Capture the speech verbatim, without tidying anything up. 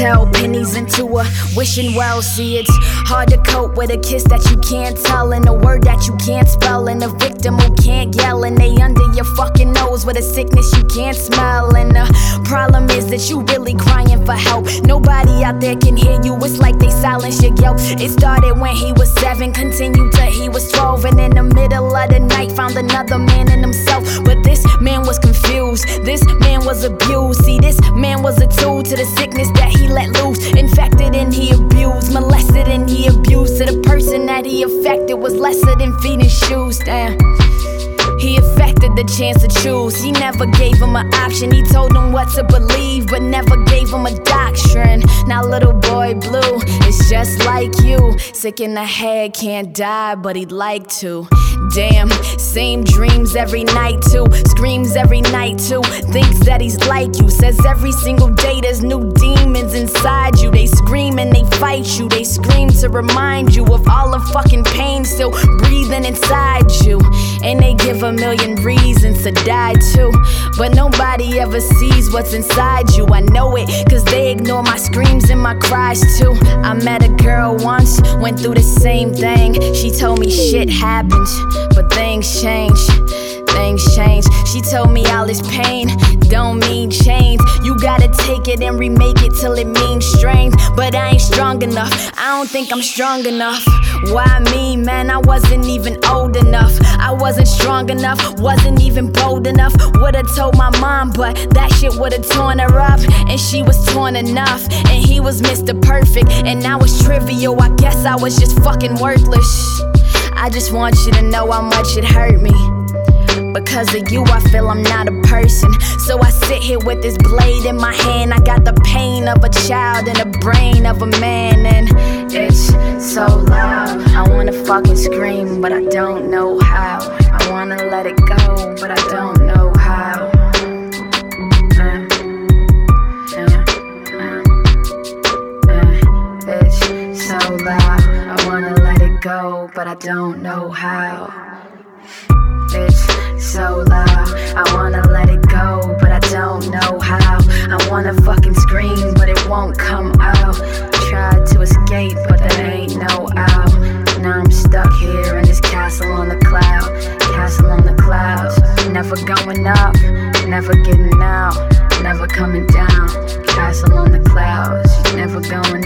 tell, pennies into a wishing well. See, it's hard to cope with a kiss that you can't tell, and a word that you can't spell, and a victim who can't yell, and they under your fucking nose with a sickness you can't smell. And the problem is that you really crying for help. Nobody out there can hear you, it's like they silence your guilt. It started when he was seven, continued till he was twelve, and in the middle of the night found another man in himself. But this man was confused, this man was abused. See, this man was a tool to the sickness that he let loose. Infected and he abused, molested and he abused. To the person that he affected was lesser than feet and shoes. Damn. He affected the chance to choose. He never gave him an option. He told him what to believe, but never gave him a doctrine. Now little boy Blue is just like you, sick in the head, can't die, but he'd like to. Damn, same dreams every night too, screams every night too, thinks that he's like you, says every single day there's new demons inside you. They scream and they fight you, they scream to remind you of all the fucking pain still breathing inside you. And they give a million reasons to die too, but nobody ever sees what's inside you. I know it, cause they ignore my screams and my cries too. I met a girl once, went through the same thing. She told me shit happened, but things change, things change. She told me all this pain don't mean change. You gotta take it and remake it till it means strength. But I ain't strong enough, I don't think I'm strong enough. Why me, man? I wasn't even old enough. I wasn't strong enough, wasn't even bold enough. Would've told my mom, but that shit would've torn her up. And she was torn enough, and he was Mister Perfect. And now it's trivial, I guess I was just fucking worthless. I just want you to know how much it hurt me. Because of you, I feel I'm not a person. So I sit here with this blade in my hand. I got the pain of a child and the brain of a man. And it's so loud, I wanna fucking scream, but I don't know how. I wanna let it go, but I don't know how. uh, uh, uh, uh, It's so loud, I wanna let it go, but I don't know how. It's so loud, I wanna let it go, but I don't know how. I wanna fucking scream, but it won't come out. Tried to escape, but there ain't no out. Now I'm stuck here in this castle on the cloud. Castle on the clouds, never going up, never getting out, never coming down. Castle on the clouds, never going